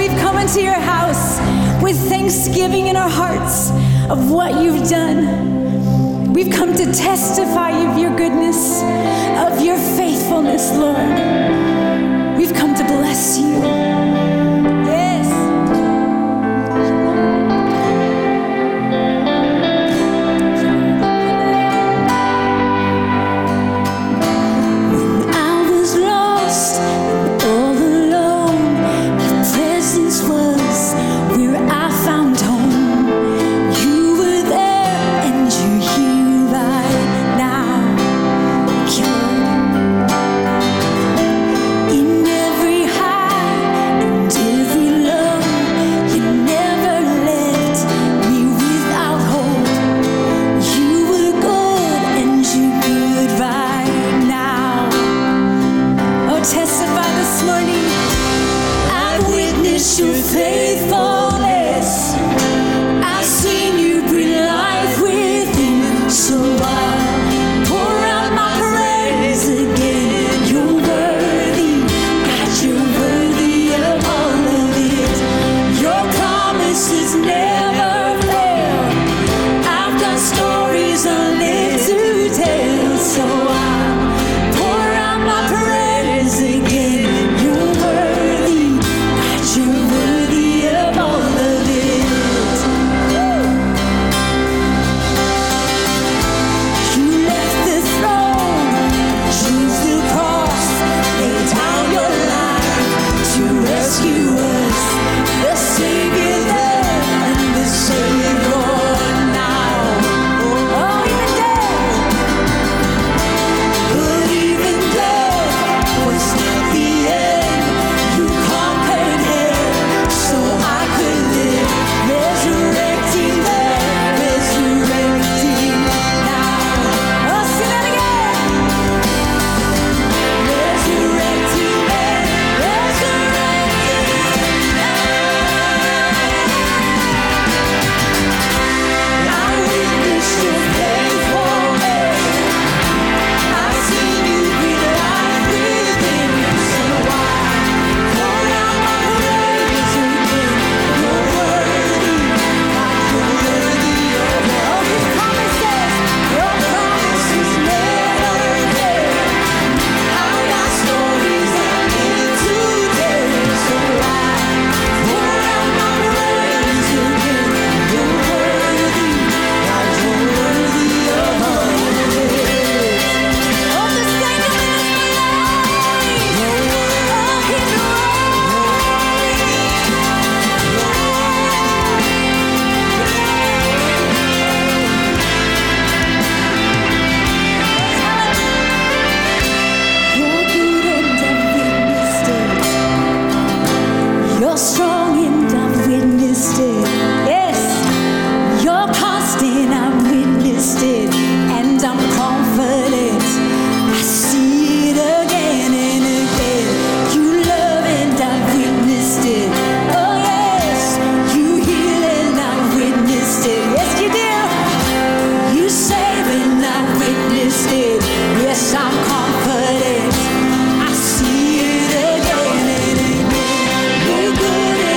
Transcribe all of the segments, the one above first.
we've come into your house with thanksgiving in our hearts of what you've done. We've come to testify of your goodness, of your faithfulness, Lord. We've come to bless you. Yes. When I was lost and all alone, your presence was where I found home. You were there and you're here right now. In every high and every low, you never left me without hope. You were good and you're good right now. Oh, testify this morning. I've witnessed your faithfulness. I've seen you bring life within. So I pour out my praise again. You're worthy, God, you're worthy of all of it. Your promises never fail. I've got stories I live to tell. So I pour out my praise again. You're worthy, God, you're worthy of all of it. You left the throne, chose the cross, laid down your life to rescue us. The Savior then and the Savior now. Oh, even death was not the end. You conquered hell so I could live, resurrecting then, resurrecting now. Oh, sing that again. Resurrecting then, resurrecting now. I witnessed your faithfulness. I've seen you breathe life within. So I pour out my praise again. You're worthy, God, you're worthy of all your promises. Your promises never fail. I've got stories I live to tell. So I pour out my praise again. You're worthy, God, you're worthy of all of it. Oh, just sing it in this melody. Oh, keep it You're good and I've witnessed it. You're strong and I've witnessed it. Yes, you're constant, I've witnessed it. And I'm confident I see it again and again. You love and I've witnessed it. Oh yes, you heal and I've witnessed it. Yes, you do. You save and I've witnessed it. Yes, I'm confident I see it again and again. You're good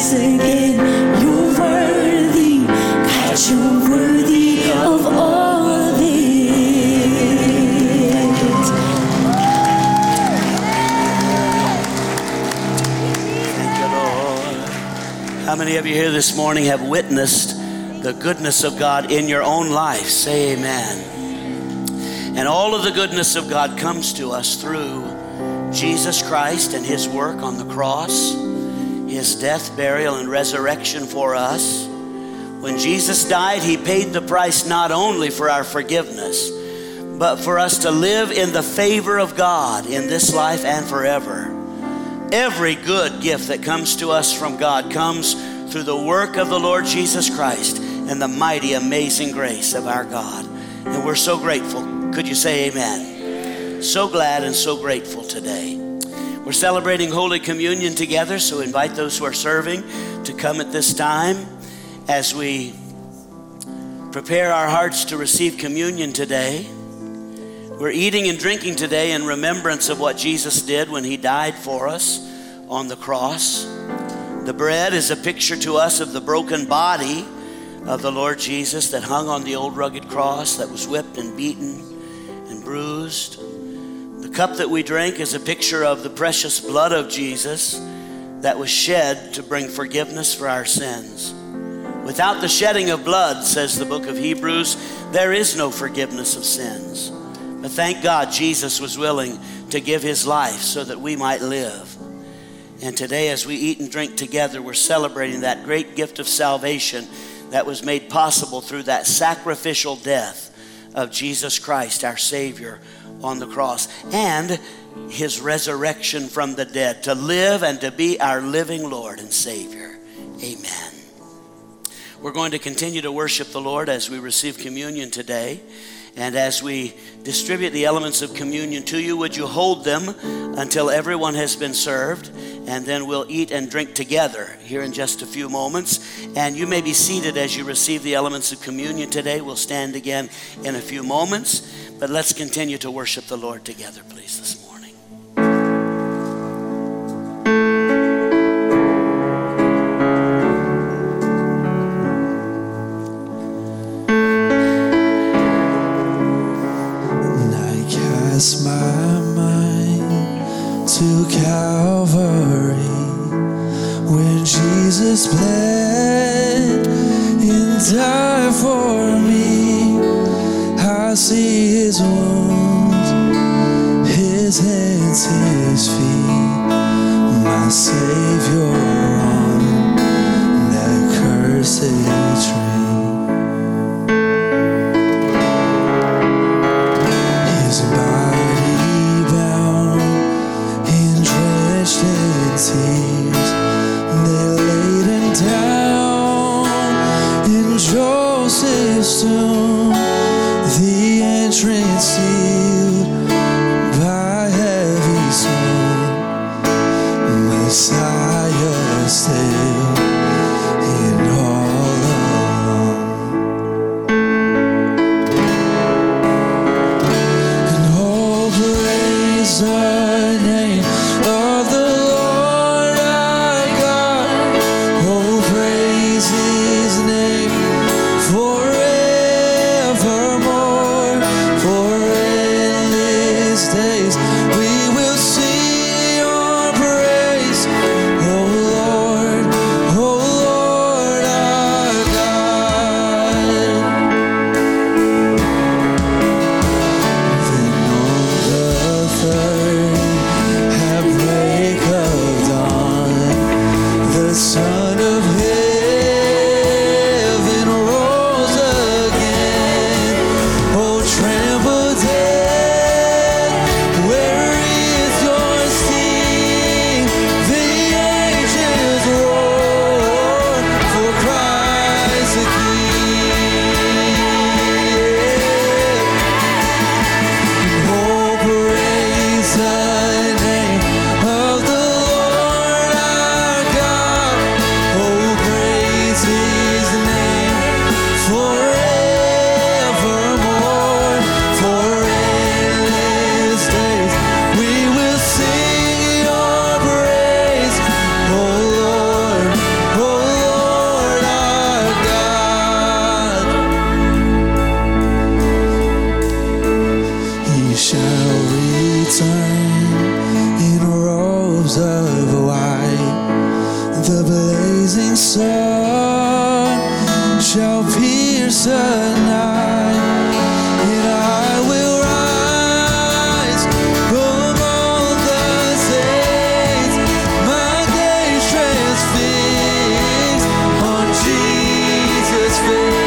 rise again. You're worthy, God, you're worthy of all of it. Thank you, Lord. How many of you here this morning have witnessed the goodness of God in your own life? Say amen. And all of the goodness of God comes to us through Jesus Christ and his work on the cross, his death, burial, and resurrection for us. When Jesus died, he paid the price not only for our forgiveness, but for us to live in the favor of God in this life and forever. Every good gift that comes to us from God comes through the work of the Lord Jesus Christ and the mighty, amazing grace of our God. And we're so grateful. Could you say amen? So glad and so grateful today. We're celebrating Holy Communion together, so invite those who are serving to come at this time as we prepare our hearts to receive communion today. We're eating and drinking today in remembrance of what Jesus did when he died for us on the cross. The bread is a picture to us of the broken body of the Lord Jesus that hung on the old rugged cross, that was whipped and beaten and bruised. The cup that we drink is a picture of the precious blood of Jesus that was shed to bring forgiveness for our sins. Without the shedding of blood, says the book of Hebrews, there is no forgiveness of sins. But thank God Jesus was willing to give his life so that we might live. And today, as we eat and drink together, we're celebrating that great gift of salvation that was made possible through that sacrificial death of Jesus Christ, our Savior, on the cross, and his resurrection from the dead to live and to be our living Lord and Savior. Amen. We're going to continue to worship the Lord as we receive communion today. And as we distribute the elements of communion to you, would you hold them until everyone has been served? And then we'll eat and drink together here in just a few moments. And you may be seated as you receive the elements of communion today. We'll stand again in a few moments. But let's continue to worship the Lord together, please, this morning. Cast my mind to Calvary when Jesus bled and died for me. I see his wounds, his hands, his feet, my Savior on that cursed tree. His body bound and drenched in tears, they laid him down in Joseph's tomb, the entrance sealed by heavy stone. Messiah still in all alone. Praise the name of the Lord our God. Oh, praise his name forever. sun shall pierce the night, and I will rise among the saints, my gaze transfixed on Jesus' face.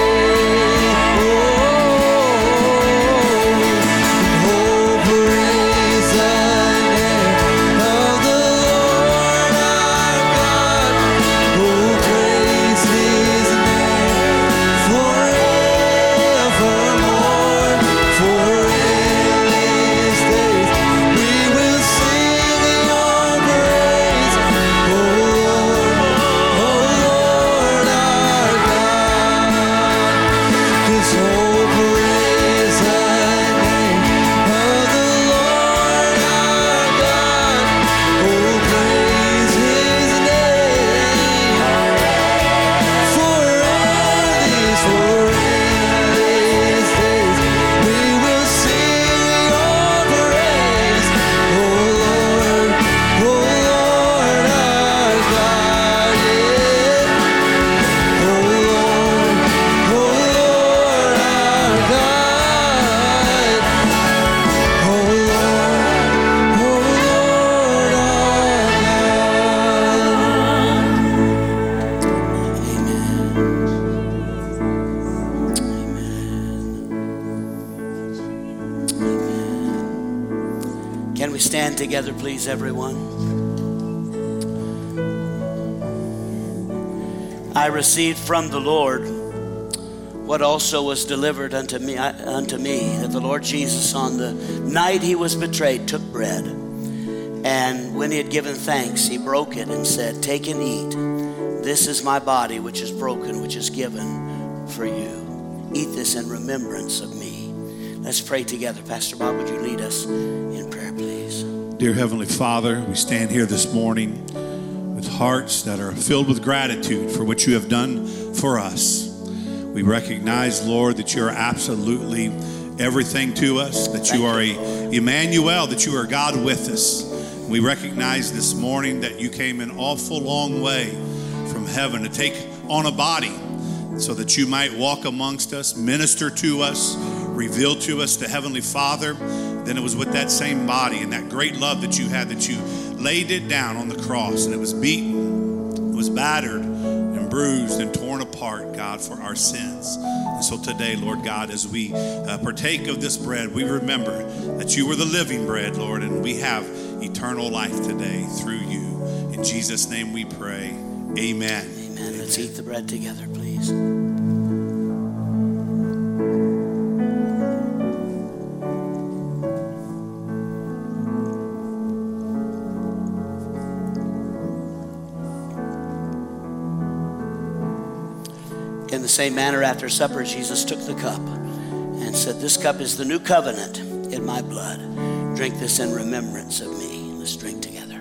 Stand together, please, everyone. I received from the Lord what also was delivered unto me, that the Lord Jesus, on the night he was betrayed, took bread, and when he had given thanks, he broke it and said, "Take and eat. This is my body, which is broken, which is given for you. Eat this in remembrance of me." Let's pray together. Pastor Bob, would you lead us in prayer, please? Dear Heavenly Father, we stand here this morning with hearts that are filled with gratitude for what you have done for us. We recognize, Lord, that you are absolutely everything to us, that you are Emmanuel, that you are God with us. We recognize this morning that you came an awful long way from heaven to take on a body so that you might walk amongst us, minister to us, reveal to us the Heavenly Father. Then it was with that same body and that great love that you had that you laid it down on the cross, and it was beaten, it was battered and bruised and torn apart, God, for our sins. And so today, Lord God, as we partake of this bread, we remember that you were the living bread, Lord, and we have eternal life today through you. In Jesus' name we pray. Amen. Amen. Let's eat the bread together, please. In the same manner, after supper, Jesus took the cup and said, "This cup is the new covenant in my blood. Drink this in remembrance of me." Let's drink together.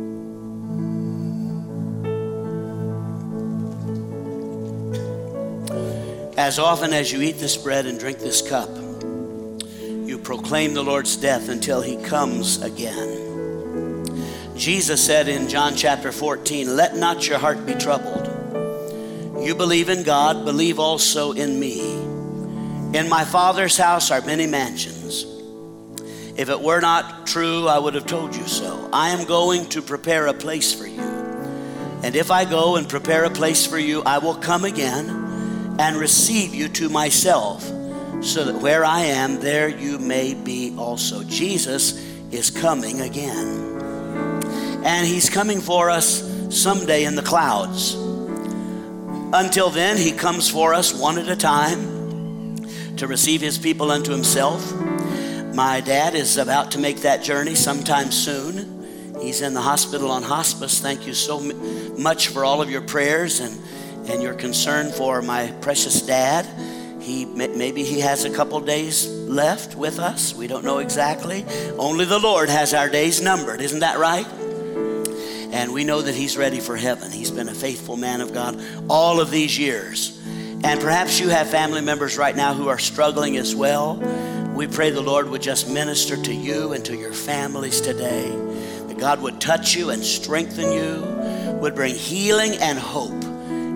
As often as you eat this bread and drink this cup, you proclaim the Lord's death until he comes again. Jesus said in John chapter 14, "Let not your heart be troubled. You believe in God, believe also in me. In my Father's house are many mansions. If it were not true, I would have told you so. I am going to prepare a place for you. And if I go and prepare a place for you, I will come again and receive you to myself, so that where I am, there you may be also." Jesus is coming again. And he's coming for us someday in the clouds. Until then, he comes for us one at a time to receive his people unto himself. My dad is about to make that journey sometime soon. He's in the hospital on hospice. Thank you so much for all of your prayers and your concern for my precious dad. Maybe he has a couple days left with us. We don't know exactly. Only the Lord has our days numbered. Isn't that right? And we know that he's ready for heaven. He's been a faithful man of God all of these years. And perhaps you have family members right now who are struggling as well. We pray the Lord would just minister to you and to your families today. That God would touch you and strengthen you, would bring healing and hope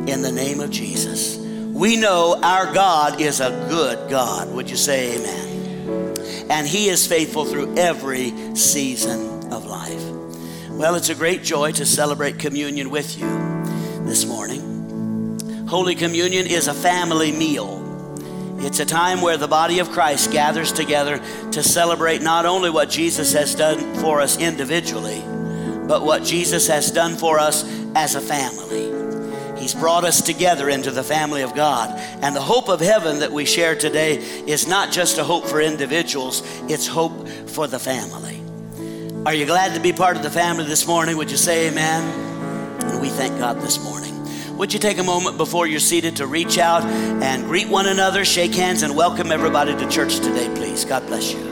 in the name of Jesus. We know our God is a good God. Would you say amen? And He is faithful through every season of life. Well, it's a great joy to celebrate communion with you this morning. Holy Communion is a family meal. It's a time where the body of Christ gathers together to celebrate not only what Jesus has done for us individually, but what Jesus has done for us as a family. He's brought us together into the family of God. And the hope of heaven that we share today is not just a hope for individuals, it's hope for the family. Are you glad to be part of the family this morning? Would you say amen? And we thank God this morning. Would you take a moment before you're seated to reach out and greet one another, shake hands, and welcome everybody to church today, please. God bless you.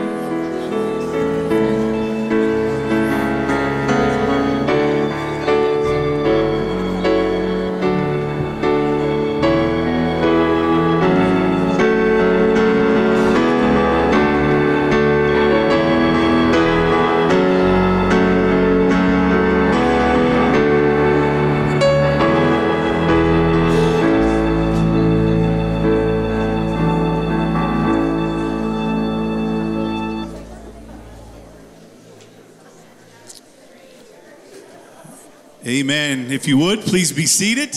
Amen. If you would, please be seated.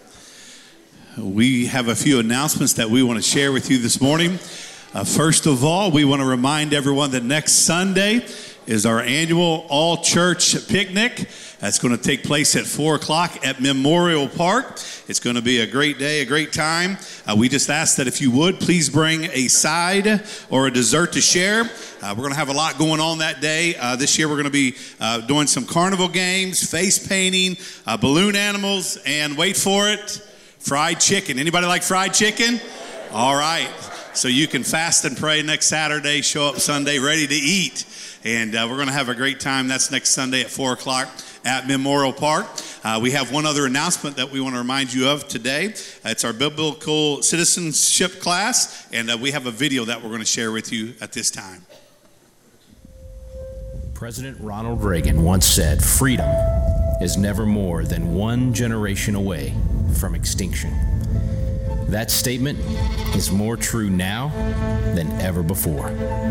We have a few announcements that we want to share with you this morning. First of all, we want to remind everyone that next Sunday is our annual all-church picnic. That's going to take place at 4 o'clock at Memorial Park. It's going to be a great day, a great time. We just ask that if you would, please bring a side or a dessert to share. We're going to have a lot going on that day. This year we're going to be doing some carnival games, face painting, balloon animals, and wait for it, fried chicken. Anybody like fried chicken? All right. So you can fast and pray next Saturday, show up Sunday ready to eat. And we're going to have a great time. That's next Sunday at 4 o'clock at Memorial Park. We have one other announcement that we want to remind you of today. It's our biblical citizenship class, and we have a video that we're going to share with you at this time. President Ronald Reagan once said, "Freedom is never more than one generation away from extinction." That statement is more true now than ever before.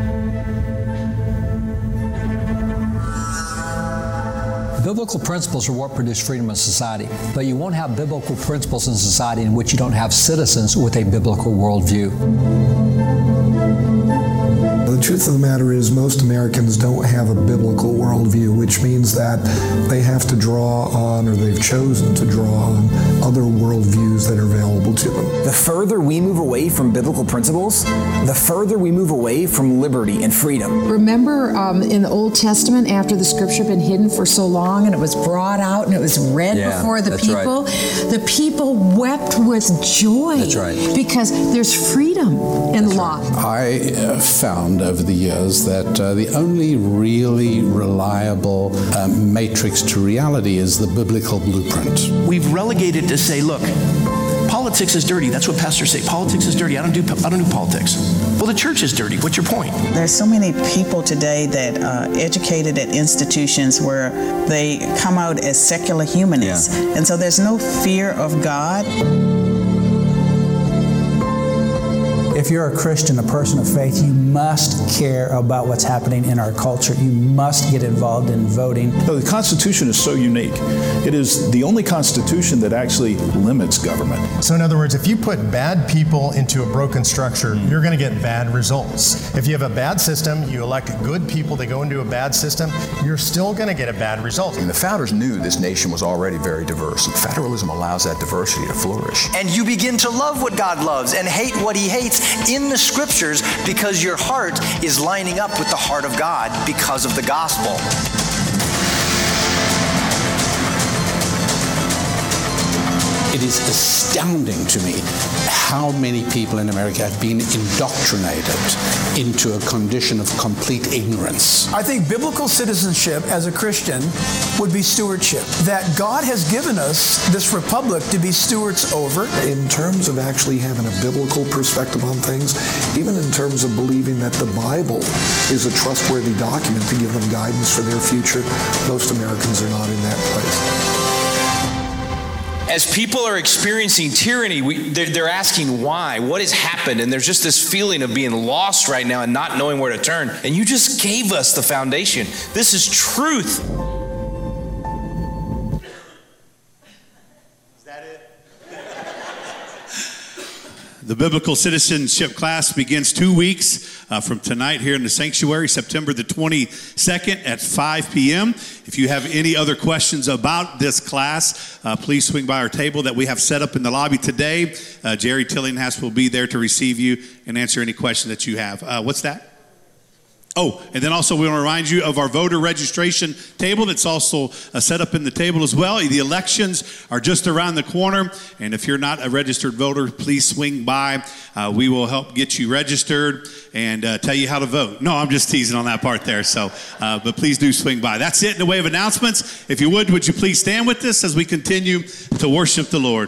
Biblical principles are what produce freedom in society, but you won't have biblical principles in society in which you don't have citizens with a biblical worldview. The truth of the matter is most Americans don't have a biblical worldview, which means that they have to draw on, or they've chosen to draw on, other worldviews that are available to them. The further we move away from biblical principles, the further we move away from liberty and freedom. Remember in the Old Testament, after the scripture had been hidden for so long and it was brought out and it was read before the people, the people wept with joy. That's right. Because there's freedom in the law. I found over the years that the only really reliable matrix to reality is the biblical blueprint. We've relegated to say, look, politics is dirty. That's what pastors say. Politics is dirty. I don't do politics. Well, the church is dirty. What's your point? There's so many people today that are educated at institutions where they come out as secular humanists. Yeah. And so there's no fear of God. If you're a Christian, a person of faith, you must care about what's happening in our culture. You must get involved in voting. No, the Constitution is so unique. It is the only Constitution that actually limits government. So in other words, if you put bad people into a broken structure, you're going to get bad results. If you have a bad system, you elect good people, they go into a bad system, you're still going to get a bad result. And the founders knew this nation was already very diverse. Federalism allows that diversity to flourish. And you begin to love what God loves and hate what He hates in the scriptures because your heart is lining up with the heart of God because of the gospel. It is astounding to me how many people in America have been indoctrinated into a condition of complete ignorance. I think biblical citizenship as a Christian would be stewardship. That God has given us this republic to be stewards over. In terms of actually having a biblical perspective on things, even in terms of believing that the Bible is a trustworthy document to give them guidance for their future, most Americans are not in that place. as people are experiencing tyranny, they're asking why, what has happened, and there's just this feeling of being lost right now and not knowing where to turn. And you just gave us the foundation. This is truth. The Biblical Citizenship class begins 2 weeks from tonight here in the sanctuary, September the 22nd at 5 p.m. If you have any other questions about this class, please swing by our table that we have set up in the lobby today. Jerry Tillinghast will be there to receive you and answer any question that you have. What's that? Oh, and then also we want to remind you of our voter registration table that's also set up in the table as well. The elections are just around the corner, and if you're not a registered voter, please swing by. We will help get you registered and tell you how to vote. No, I'm just teasing on that part there, so but please do swing by. That's it in the way of announcements. If you would you please stand with us as we continue to worship the Lord.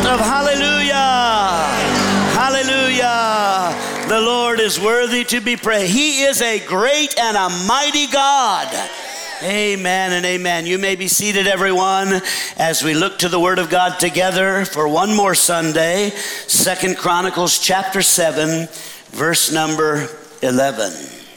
of hallelujah. Hallelujah. The Lord is worthy to be praised. He is a great and a mighty God. Amen and amen. You may be seated, everyone, as we look to the Word of God together for one more Sunday. 2 Chronicles chapter 7, verse number 11.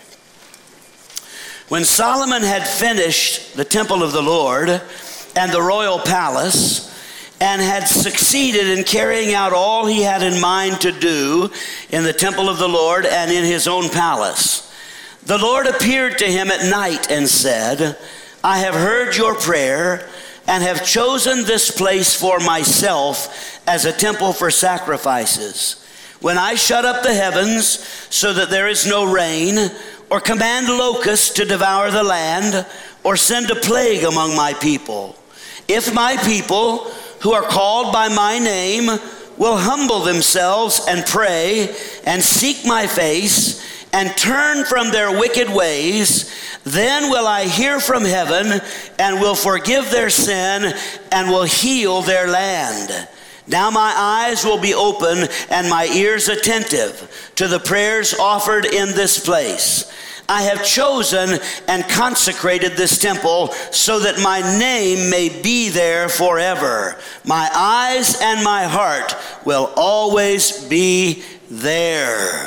When Solomon had finished the temple of the Lord and the royal palace, and had succeeded in carrying out all he had in mind to do in the temple of the Lord and in his own palace, the Lord appeared to him at night and said, I have heard your prayer and have chosen this place for myself as a temple for sacrifices. When I shut up the heavens so that there is no rain, or command locusts to devour the land, or send a plague among my people, if my people who are called by my name will humble themselves and pray and seek my face and turn from their wicked ways, then will I hear from heaven and will forgive their sin and will heal their land. Now my eyes will be open and my ears attentive to the prayers offered in this place. I have chosen and consecrated this temple so that my name may be there forever. My eyes and my heart will always be there.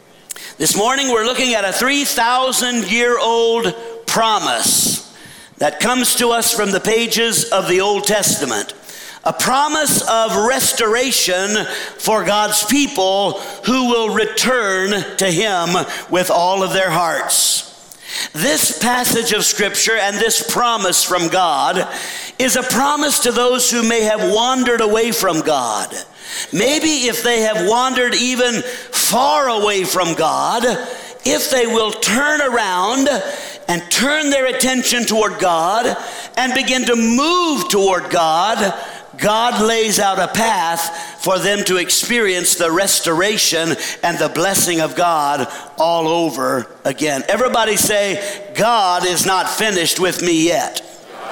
This morning we're looking at a 3,000-year-old promise that comes to us from the pages of the Old Testament. A promise of restoration for God's people who will return to Him with all of their hearts. This passage of Scripture and this promise from God is a promise to those who may have wandered away from God. Maybe if they have wandered even far away from God, if they will turn around and turn their attention toward God and begin to move toward God, God lays out a path for them to experience the restoration and the blessing of God all over again. Everybody say, God is not finished with me yet.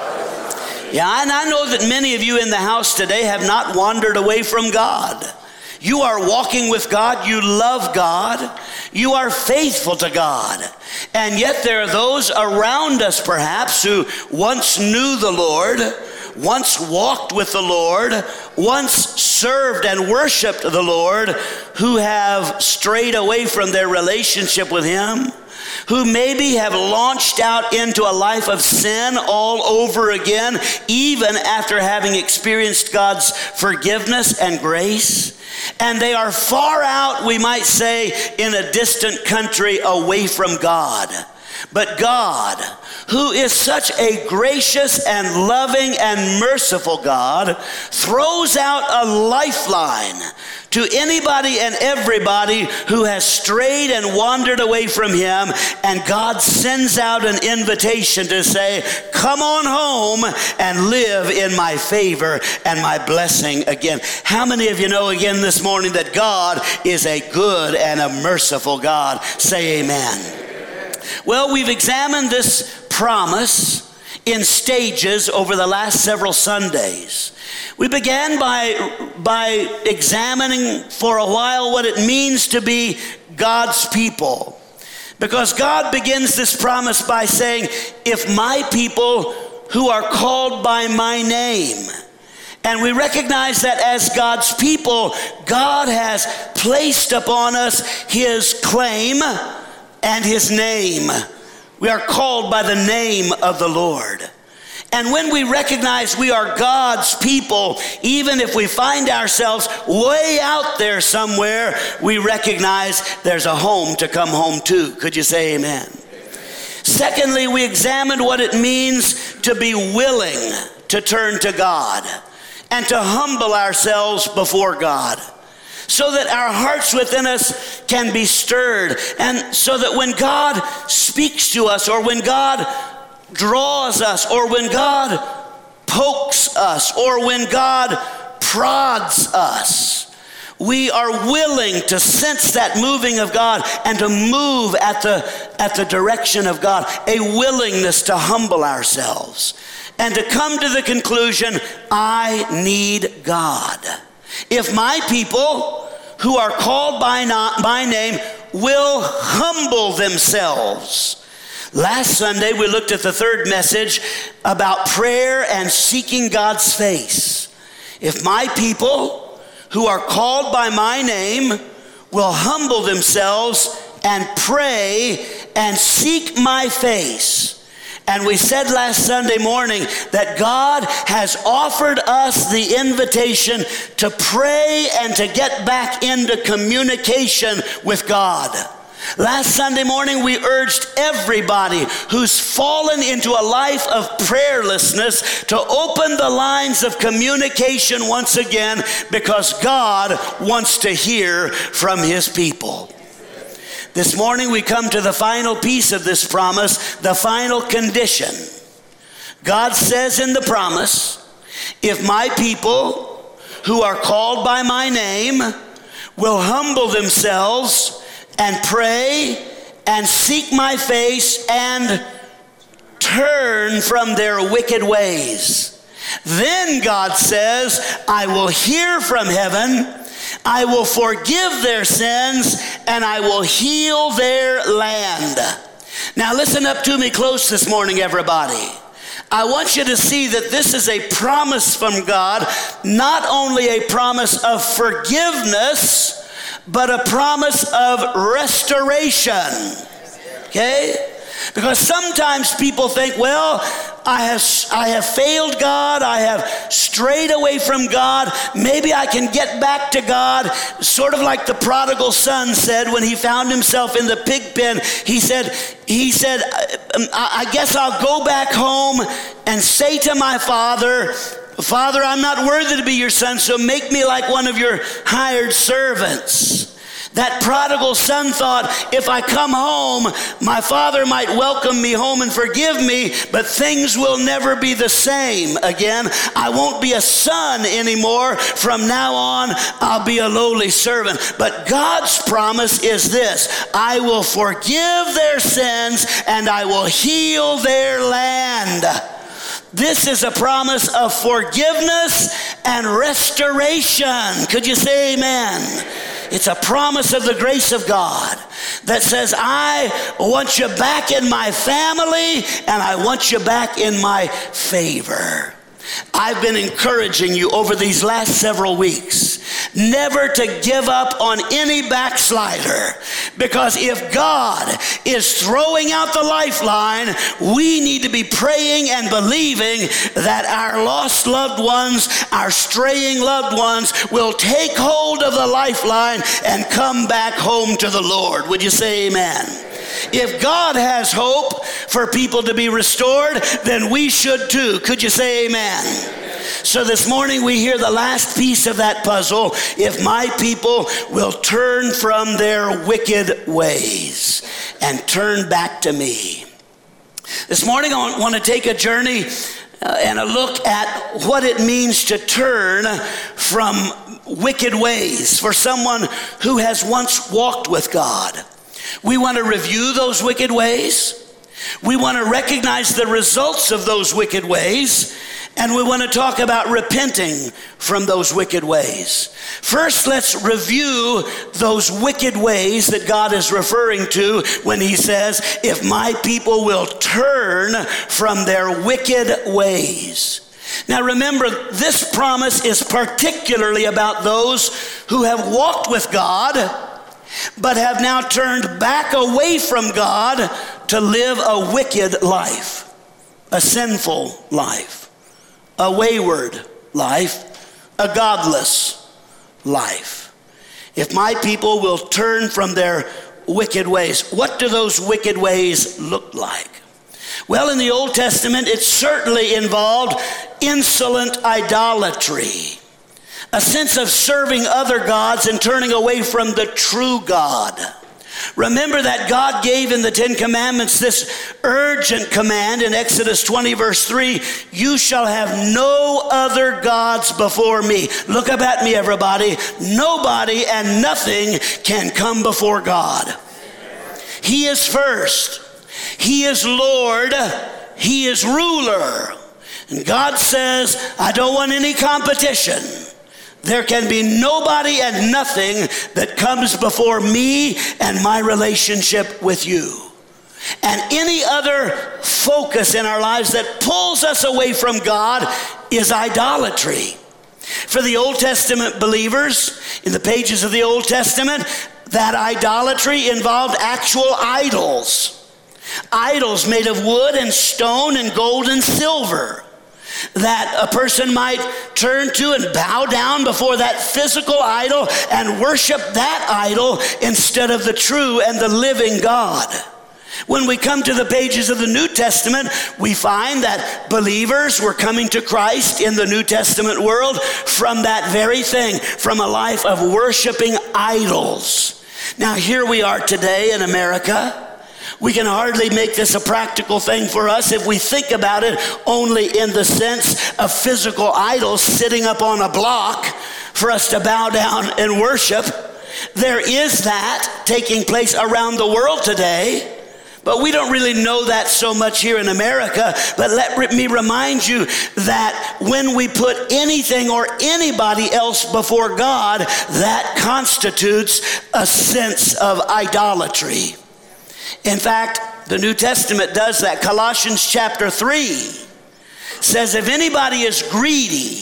Yeah, and I know that many of you in the house today have not wandered away from God. You are walking with God. You love God. You are faithful to God. And yet there are those around us perhaps who once knew the Lord, once walked with the Lord, once served and worshiped the Lord, who have strayed away from their relationship with Him, who maybe have launched out into a life of sin all over again, even after having experienced God's forgiveness and grace. And they are far out, we might say, in a distant country away from God. But God, who is such a gracious and loving and merciful God, throws out a lifeline to anybody and everybody who has strayed and wandered away from Him, and God sends out an invitation to say, come on home and live in my favor and my blessing again. How many of you know again this morning that God is a good and a merciful God? Say amen. Well, we've examined this promise in stages over the last several Sundays. We began by examining for a while what it means to be God's people. Because God begins this promise by saying, if my people who are called by my name. And we recognize that as God's people, God has placed upon us His claim and His name. We are called by the name of the Lord. And when we recognize we are God's people, even if we find ourselves way out there somewhere, we recognize there's a home to come home to. Could you say amen? Secondly, we examined what it means to be willing to turn to God and to humble ourselves before God, so that our hearts within us can be stirred, and so that when God speaks to us, or when God draws us, or when God pokes us, or when God prods us, we are willing to sense that moving of God and to move at the direction of God, a willingness to humble ourselves and to come to the conclusion, I need God. If my people who are called by my name will humble themselves. Last Sunday, we looked at the third message about prayer and seeking God's face. If my people who are called by my name will humble themselves and pray and seek my face. And we said last Sunday morning that God has offered us the invitation to pray and to get back into communication with God. Last Sunday morning, we urged everybody who's fallen into a life of prayerlessness to open the lines of communication once again, because God wants to hear from his people. This morning, we come to the final piece of this promise, the final condition. God says in the promise, if my people who are called by my name will humble themselves and pray and seek my face and turn from their wicked ways, then God says, I will hear from heaven, I will forgive their sins, and I will heal their land. Now listen up to me close this morning, everybody. I want you to see that this is a promise from God, not only a promise of forgiveness, but a promise of restoration. Okay? Because sometimes people think, well, I have failed God, I have strayed away from God, maybe I can get back to God. Sort of like the prodigal son said when he found himself in the pig pen. He said, I guess I'll go back home and say to my father, Father, I'm not worthy to be your son, so make me like one of your hired servants. That prodigal son thought, if I come home, my father might welcome me home and forgive me, but things will never be the same again. I won't be a son anymore. From now on, I'll be a lowly servant. But God's promise is this: I will forgive their sins and I will heal their land. This is a promise of forgiveness and restoration. Could you say amen? It's a promise of the grace of God that says, I want you back in my family and I want you back in my favor. I've been encouraging you over these last several weeks never to give up on any backslider, because if God is throwing out the lifeline, we need to be praying and believing that our lost loved ones, our straying loved ones will take hold of the lifeline and come back home to the Lord. Would you say amen? If God has hope for people to be restored, then we should too. Could you say amen? So this morning we hear the last piece of that puzzle. If my people will turn from their wicked ways and turn back to me. This morning I want to take a journey and a look at what it means to turn from wicked ways for someone who has once walked with God. We want to review those wicked ways. We want to recognize the results of those wicked ways. And we want to talk about repenting from those wicked ways. First, let's review those wicked ways that God is referring to when he says, if my people will turn from their wicked ways. Now remember, this promise is particularly about those who have walked with God, but have now turned back away from God to live a wicked life, a sinful life, a wayward life, a godless life. If my people will turn from their wicked ways, what do those wicked ways look like? Well, in the Old Testament, it certainly involved insolent idolatry, a sense of serving other gods and turning away from the true God. Remember that God gave in the Ten Commandments this urgent command in Exodus 20 verse 3, you shall have no other gods before me. Look up at me, everybody. Nobody and nothing can come before God. He is first. He is Lord. He is ruler. And God says, I don't want any competition. There can be nobody and nothing that comes before me and my relationship with you. And any other focus in our lives that pulls us away from God is idolatry. For the Old Testament believers, in the pages of the Old Testament, that idolatry involved actual idols. Idols made of wood and stone and gold and silver, that a person might turn to and bow down before that physical idol and worship that idol instead of the true and the living God. When we come to the pages of the New Testament, we find that believers were coming to Christ in the New Testament world from that very thing, from a life of worshiping idols. Now here we are today in America. We can hardly make this a practical thing for us if we think about it only in the sense of physical idols sitting up on a block for us to bow down and worship. There is that taking place around the world today, but we don't really know that so much here in America. But let me remind you that when we put anything or anybody else before God, that constitutes a sense of idolatry. In fact, the New Testament does that. Colossians chapter 3 says, if anybody is greedy,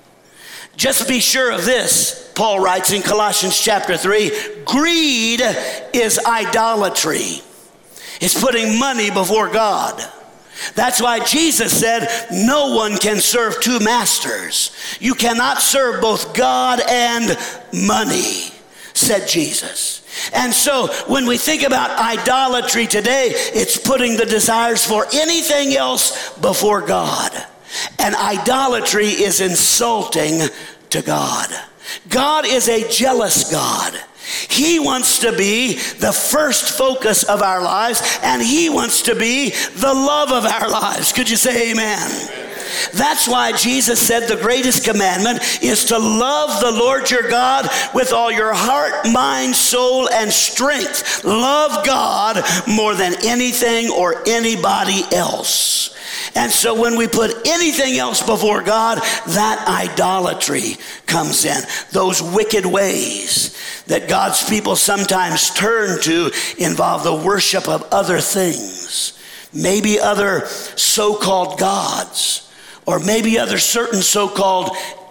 just be sure of this. Paul writes in Colossians chapter 3, greed is idolatry. It's putting money before God. That's why Jesus said, no one can serve two masters. You cannot serve both God and money, said Jesus. And so when we think about idolatry today, it's putting the desires for anything else before God. And idolatry is insulting to God. God is a jealous God. He wants to be the first focus of our lives, and He wants to be the love of our lives. Could you say amen? That's why Jesus said the greatest commandment is to love the Lord your God with all your heart, mind, soul, and strength. Love God more than anything or anybody else. And so when we put anything else before God, that idolatry comes in. Those wicked ways that God's people sometimes turn to involve the worship of other things, maybe other so-called gods, or maybe other certain so-called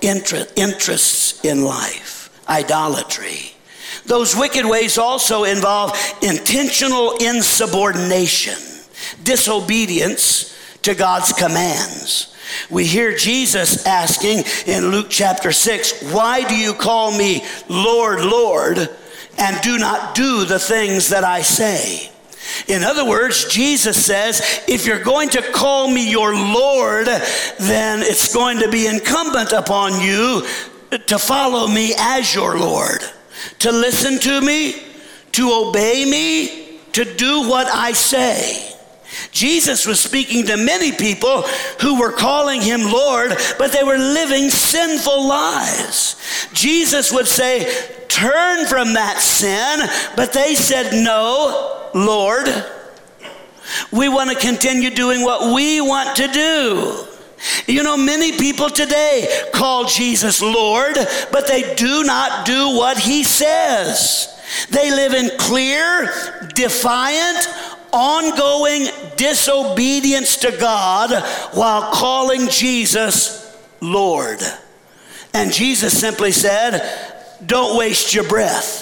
interests in life. Idolatry. Those wicked ways also involve intentional insubordination, disobedience to God's commands. We hear Jesus asking in Luke chapter 6, why do you call me Lord, Lord, and do not do the things that I say? In other words, Jesus says, if you're going to call me your Lord, then it's going to be incumbent upon you to follow me as your Lord, to listen to me, to obey me, to do what I say. Jesus was speaking to many people who were calling him Lord, but they were living sinful lives. Jesus would say, turn from that sin, but they said, no, Lord, we want to continue doing what we want to do. You know, many people today call Jesus Lord, but they do not do what he says. They live in clear, defiant, ongoing disobedience to God while calling Jesus Lord. And Jesus simply said, don't waste your breath.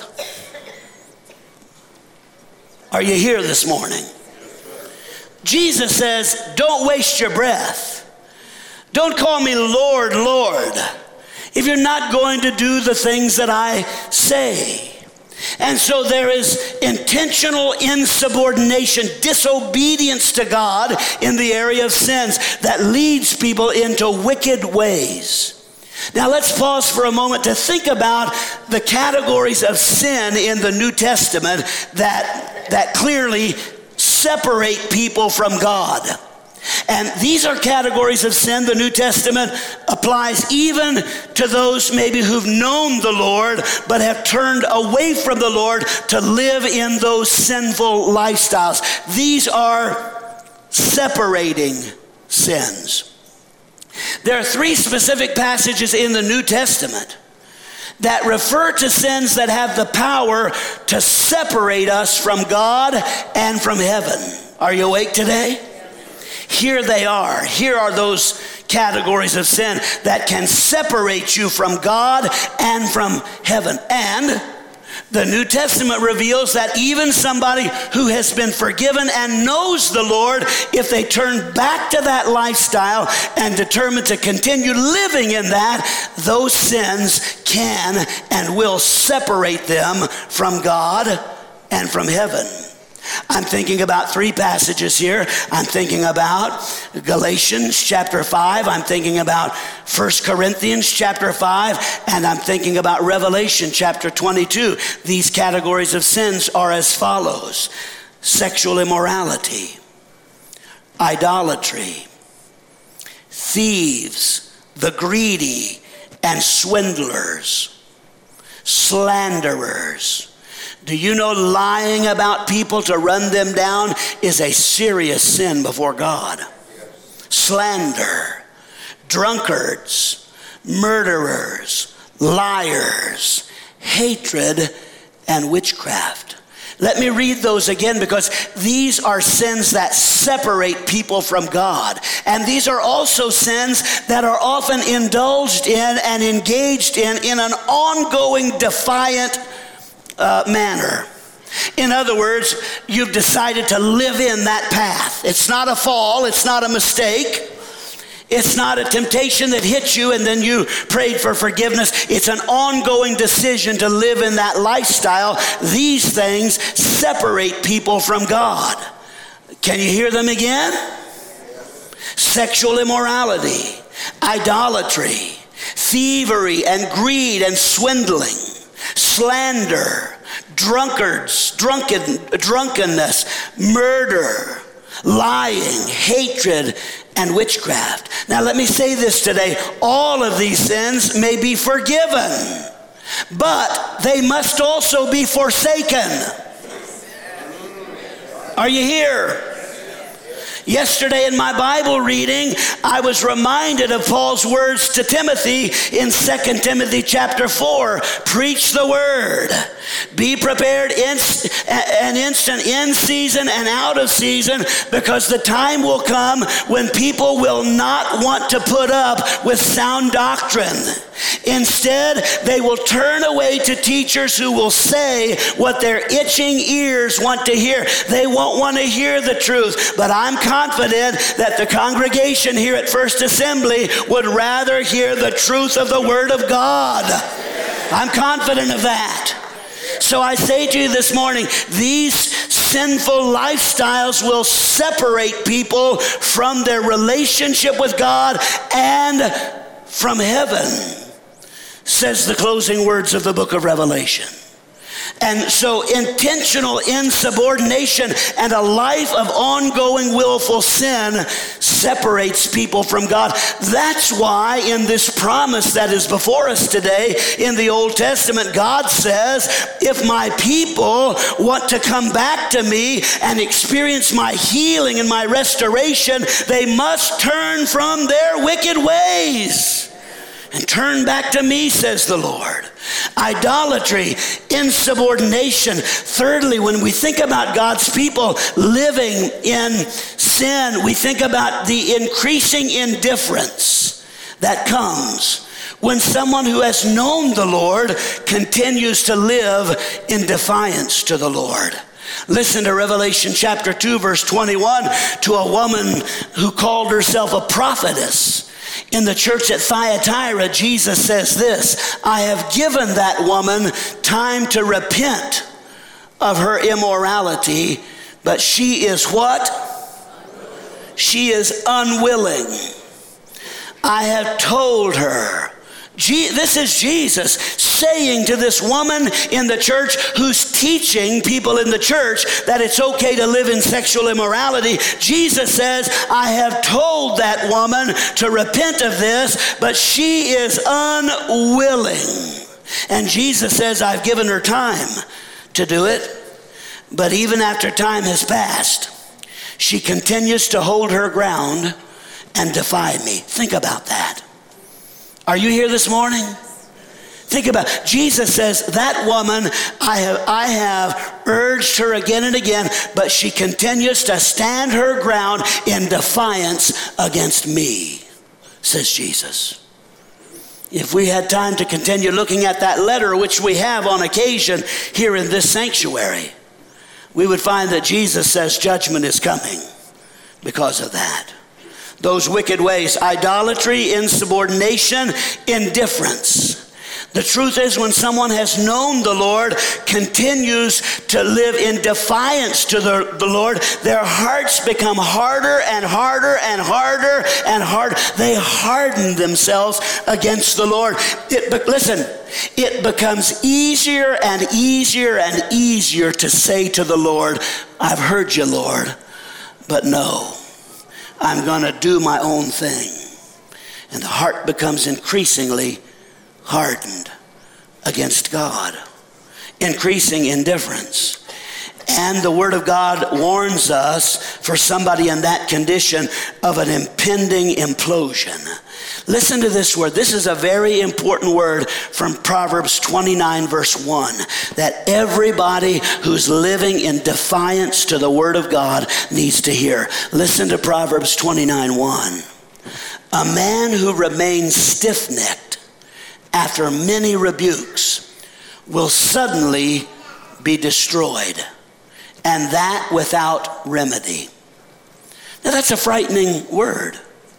Are you here this morning? Jesus says, don't waste your breath. Don't call me Lord, Lord, if you're not going to do the things that I say. And so there is intentional insubordination, disobedience to God in the area of sins that leads people into wicked ways. Now let's pause for a moment to think about the categories of sin in the New Testament that clearly separate people from God. And these are categories of sin the New Testament applies even to those maybe who've known the Lord but have turned away from the Lord to live in those sinful lifestyles. These are separating sins. There are three specific passages in the New Testament that refer to sins that have the power to separate us from God and from heaven. Are you awake today? Here they are. Here are those categories of sin that can separate you from God and from heaven. And the New Testament reveals that even somebody who has been forgiven and knows the Lord, if they turn back to that lifestyle and determine to continue living in that, those sins can and will separate them from God and from heaven. I'm thinking about three passages here. I'm thinking about Galatians chapter 5. I'm thinking about 1 Corinthians chapter 5. And I'm thinking about Revelation chapter 22. These categories of sins are as follows: sexual immorality, idolatry, thieves, the greedy and swindlers, slanderers. Do you know lying about people to run them down is a serious sin before God? Slander, drunkards, murderers, liars, hatred, and witchcraft. Let me read those again, because these are sins that separate people from God. And these are also sins that are often indulged in and engaged in an ongoing defiant manner. In other words, you've decided to live in that path. It's not a fall. It's not a mistake. It's not a temptation that hits you and then you prayed for forgiveness. It's an ongoing decision to live in that lifestyle. These things separate people from God. Can you hear them again? Sexual immorality, idolatry, thievery and greed and swindling, slander, drunkenness, murder, lying, hatred, and witchcraft. Now let me say this today. All of these sins may be forgiven, but they must also be forsaken. Are you here? Yesterday in my Bible reading, I was reminded of Paul's words to Timothy in 2 Timothy chapter 4. Preach the word. Be prepared an instant in season and out of season, because the time will come when people will not want to put up with sound doctrine. Instead, they will turn away to teachers who will say what their itching ears want to hear. They won't want to hear the truth, but I'm confident that the congregation here at First Assembly would rather hear the truth of the Word of God. I'm confident of that. So I say to you this morning, these sinful lifestyles will separate people from their relationship with God and from heaven, says the closing words of the book of Revelation. And so intentional insubordination and a life of ongoing willful sin separates people from God. That's why in this promise that is before us today in the Old Testament, God says, if my people want to come back to me and experience my healing and my restoration, they must turn from their wicked ways and turn back to me, says the Lord. Idolatry, insubordination. Thirdly, when we think about God's people living in sin, we think about the increasing indifference that comes when someone who has known the Lord continues to live in defiance to the Lord. Listen to Revelation chapter 2, verse 21, to a woman who called herself a prophetess. In the church at Thyatira, Jesus says this: I have given that woman time to repent of her immorality, but she is what? She is unwilling. I have told her. This is Jesus saying to this woman in the church who's teaching people in the church that it's okay to live in sexual immorality. Jesus says, I have told that woman to repent of this, but she is unwilling. And Jesus says, I've given her time to do it, but even after time has passed, she continues to hold her ground and defy me. Think about that. Are you here this morning? Think about it. Jesus says, that woman, I have urged her again and again, but she continues to stand her ground in defiance against me, says Jesus. If we had time to continue looking at that letter, which we have on occasion here in this sanctuary, we would find that Jesus says judgment is coming because of that. Those wicked ways, idolatry, insubordination, indifference. The truth is, when someone has known the Lord, continues to live in defiance to the Lord, their hearts become harder and harder and harder and harder. They harden themselves against the Lord. Listen, it becomes easier and easier and easier to say to the Lord, I've heard you, Lord, but no, I'm going to do my own thing. And the heart becomes increasingly hardened against God, increasing indifference. And the Word of God warns us, for somebody in that condition, of an impending implosion. Listen to this word. This is a very important word from Proverbs 29 verse 1, that everybody who's living in defiance to the Word of God needs to hear. Listen to Proverbs 29:1. A man who remains stiff-necked after many rebukes will suddenly be destroyed, and that without remedy. Now that's a frightening word.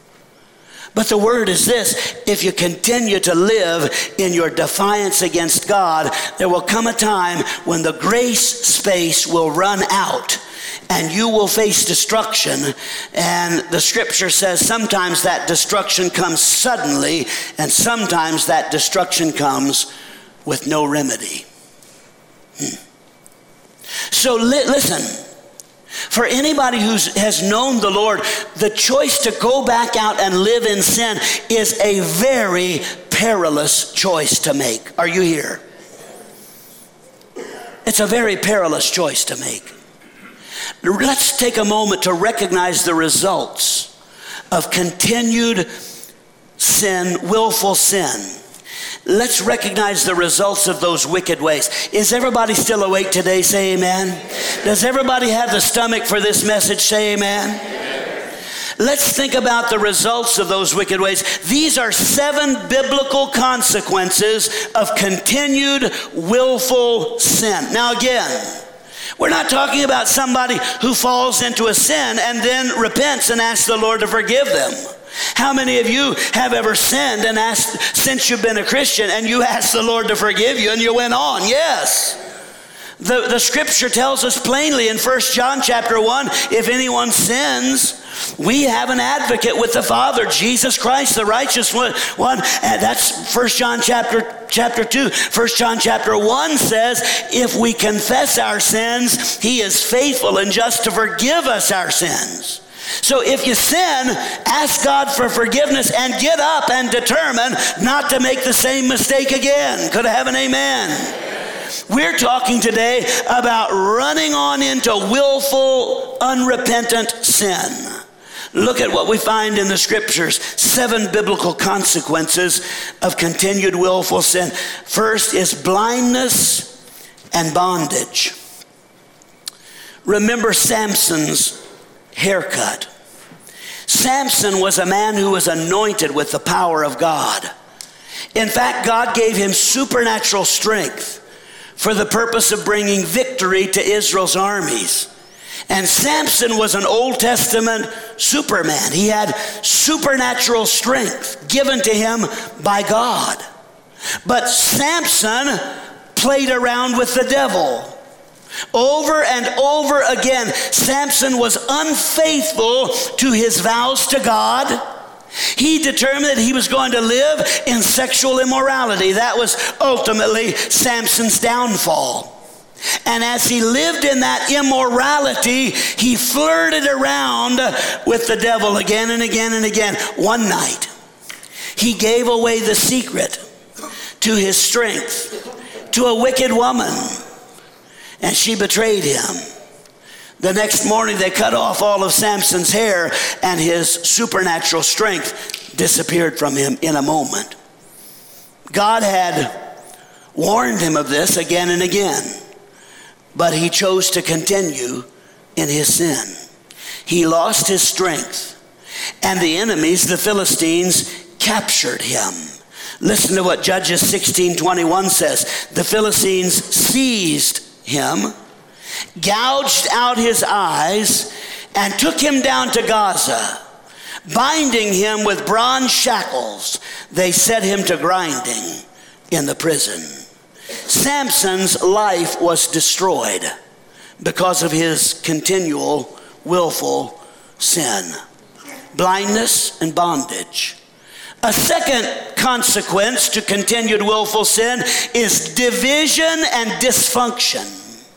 But the word is this: if you continue to live in your defiance against God, there will come a time when the grace space will run out and you will face destruction. And the scripture says sometimes that destruction comes suddenly, and sometimes that destruction comes with no remedy. So listen, for anybody who has known the Lord, the choice to go back out and live in sin is a very perilous choice to make. Are you here? It's a very perilous choice to make. Let's take a moment to recognize the results of continued sin, willful sin. Let's recognize the results of those wicked ways. Is everybody still awake today? Say amen. Does everybody have the stomach for this message? Say amen. Let's think about the results of those wicked ways. These are 7 biblical consequences of continued willful sin. Now again, we're not talking about somebody who falls into a sin and then repents and asks the Lord to forgive them. How many of you have ever sinned and asked, since you've been a Christian, and you asked the Lord to forgive you and you went on? Yes. The scripture tells us plainly in 1 John chapter 1, if anyone sins, we have an advocate with the Father, Jesus Christ, the righteous one. And that's 1 John chapter 2. 1 John chapter 1 says, if we confess our sins, he is faithful and just to forgive us our sins. So if you sin, ask God for forgiveness and get up and determine not to make the same mistake again. Could I have an amen? We're talking today about running on into willful, unrepentant sin. Look at what we find in the scriptures. 7 biblical consequences of continued willful sin. First is blindness and bondage. Remember Samson's haircut. Samson was a man who was anointed with the power of God. In fact, God gave him supernatural strength for the purpose of bringing victory to Israel's armies. And Samson was an Old Testament Superman. He had supernatural strength given to him by God. But Samson played around with the devil. Over and over again, Samson was unfaithful to his vows to God. He determined that he was going to live in sexual immorality. That was ultimately Samson's downfall. And as he lived in that immorality, he flirted around with the devil again and again and again. One night, he gave away the secret to his strength to a wicked woman, and she betrayed him. The next morning, they cut off all of Samson's hair, and his supernatural strength disappeared from him in a moment. God had warned him of this again and again, but he chose to continue in his sin. He lost his strength, and the enemies, the Philistines, captured him. Listen to what Judges 16:21 says. The Philistines seized him, gouged out his eyes, and took him down to Gaza. Binding him with bronze shackles, they set him to grinding in the prison. Samson's life was destroyed because of his continual willful sin, blindness, and bondage. A second consequence to continued willful sin is division and dysfunction.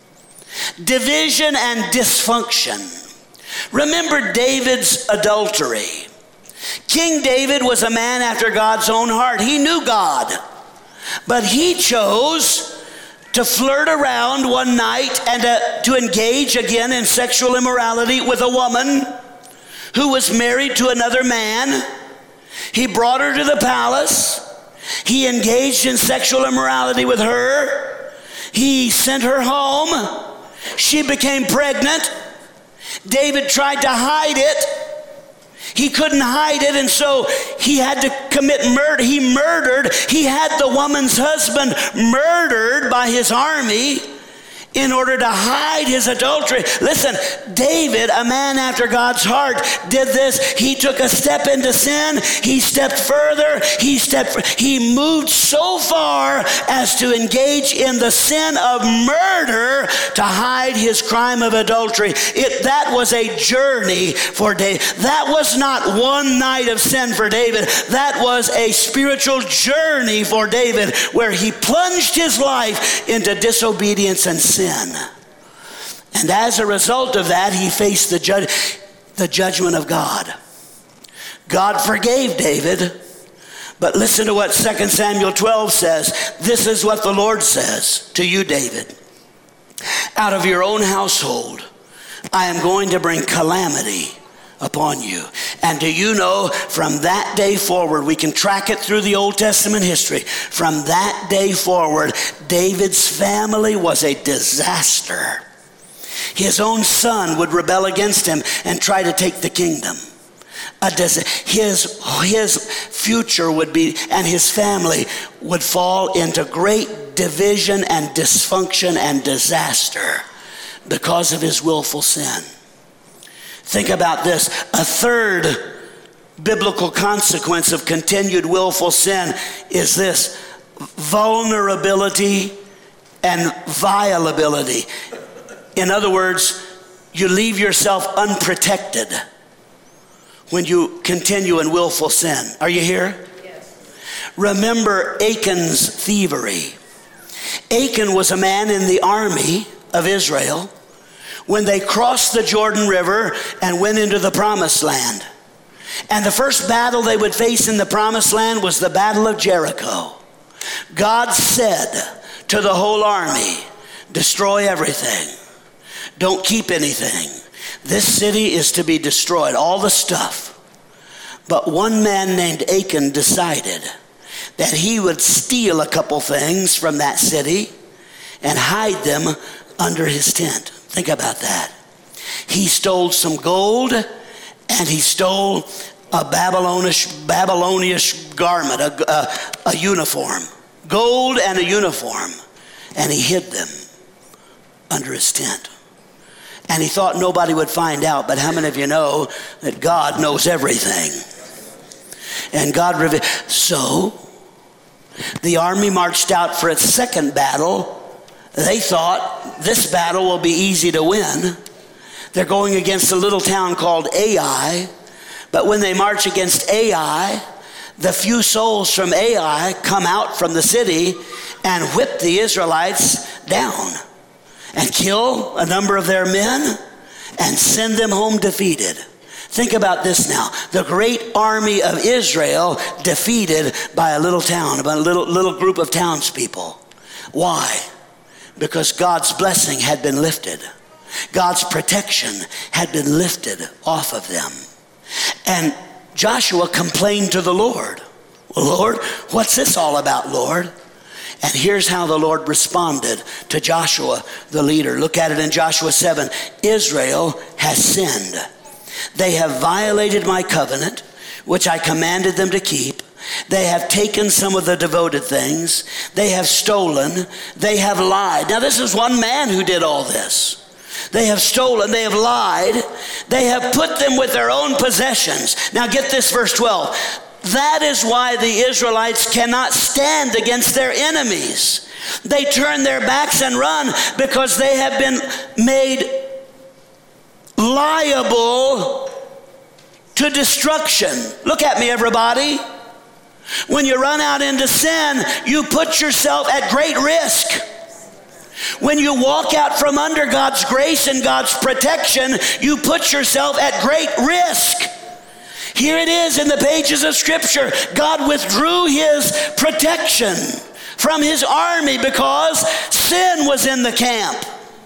Division and dysfunction. Remember David's adultery. King David was a man after God's own heart. He knew God, but he chose to flirt around one night and to engage again in sexual immorality with a woman who was married to another man. He brought her to the palace. He engaged in sexual immorality with her. He sent her home. She became pregnant. David tried to hide it. He couldn't hide it, and so he had to commit murder. He had the woman's husband murdered by his army in order to hide his adultery. Listen, David, a man after God's heart, did this. He took a step into sin. He stepped further. He moved so far as to engage in the sin of murder to hide his crime of adultery. That was a journey for David. That was not one night of sin for David. That was a spiritual journey for David where he plunged his life into disobedience and sin. And as a result of that, he faced the judgment of God. God forgave David, but listen to what 2 Samuel 12 says. This is what the Lord says to you, David. Out of your own household, I am going to bring calamity upon you. And do you know, from that day forward, we can track it through the Old Testament history. From that day forward, David's family was a disaster. His own son would rebel against him and try to take the kingdom. His future would be, and his family would fall into great division and dysfunction and disaster because of his willful sin. Think about this. A third biblical consequence of continued willful sin is this: vulnerability and violability. In other words, you leave yourself unprotected when you continue in willful sin. Are you here? Yes. Remember Achan's thievery. Achan was a man in the army of Israel when they crossed the Jordan River and went into the Promised Land. And the first battle they would face in the Promised Land was the Battle of Jericho. God said to the whole army, destroy everything. Don't keep anything. This city is to be destroyed, all the stuff. But one man named Achan decided that he would steal a couple things from that city and hide them under his tent. Think about that. He stole some gold and he stole a Babylonish garment, a uniform. Gold and a uniform. And he hid them under his tent. And he thought nobody would find out, but how many of you know that God knows everything? And God revealed. So, the army marched out for its second battle. They thought this battle will be easy to win. They're going against a little town called Ai. But when they march against Ai, the few souls from Ai come out from the city and whip the Israelites down and kill a number of their men and send them home defeated. Think about this now. The great army of Israel defeated by a little town, by a little group of townspeople. Why? Because God's blessing had been lifted. God's protection had been lifted off of them. And Joshua complained to the Lord. Well, Lord, what's this all about, Lord? And here's how the Lord responded to Joshua, the leader. Look at it in Joshua 7. Israel has sinned. They have violated my covenant, which I commanded them to keep. They have taken some of the devoted things. They have stolen. They have lied. Now, this is one man who did all this. They have stolen. They have lied. They have put them with their own possessions. Now, get this, verse 12. That is why the Israelites cannot stand against their enemies. They turn their backs and run because they have been made liable to destruction. Look at me, everybody. When you run out into sin, you put yourself at great risk. When you walk out from under God's grace and God's protection, you put yourself at great risk. Here it is in the pages of Scripture. God withdrew his protection from his army because sin was in the camp.